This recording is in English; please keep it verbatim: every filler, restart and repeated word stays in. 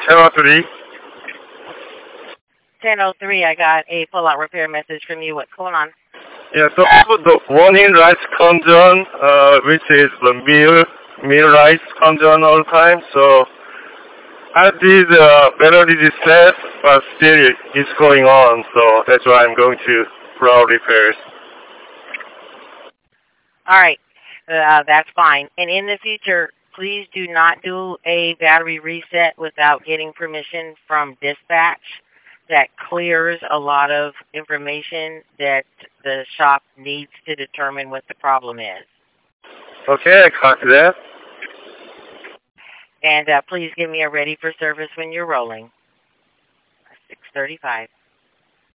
Channel three. Channel three, I got a pull-out repair message from you. What's going on? Yeah, so the warning rice condition, uh, which is the meal, meal rice condition all the time. So I did uh, battery reset, but still it's going on. So that's why I'm going to Flower Repairs. All right, uh, that's fine. And in the future, please do not do a battery reset without getting permission from dispatch. That clears a lot of information that the shop needs to determine what the problem is. Okay, I copy that. And uh, please give me a ready for service when you're rolling. six thirty-five.